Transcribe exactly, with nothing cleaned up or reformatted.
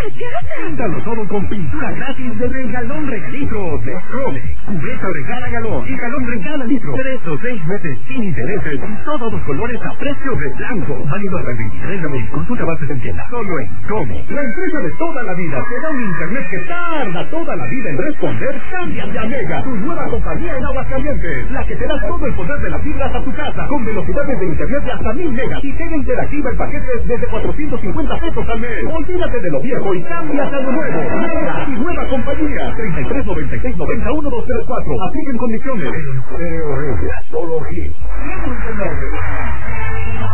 casa! Dalo todo con pintura gratis de Regalón Regalitro de Cole. Cubeta o regala galón y galón regala litro. Tres o seis meses sin intereses y todos los colores a precio de blanco. Válido hasta el veintitrés de abril. Consulta bases en tienda. Solo en Come. La empresa de toda la vida te da un internet que tarda toda la vida en responder. Cámbiate a Mega, tu nueva compañía en Aguascalientes. La que te da todo el poder de la fibra hasta tu casa. Con velocidades de internet de hasta mil megas. Y tenga interactiva en paquetes desde cuatrocientos cincuenta pesos al mes. Olvídate de lo viejo y cámbiate a lo nuevo. Mega, tu nueva compañía. treinta y tres noventa y seis noventa uno dos cero cuatro. Apliquen condiciones. Solo hit.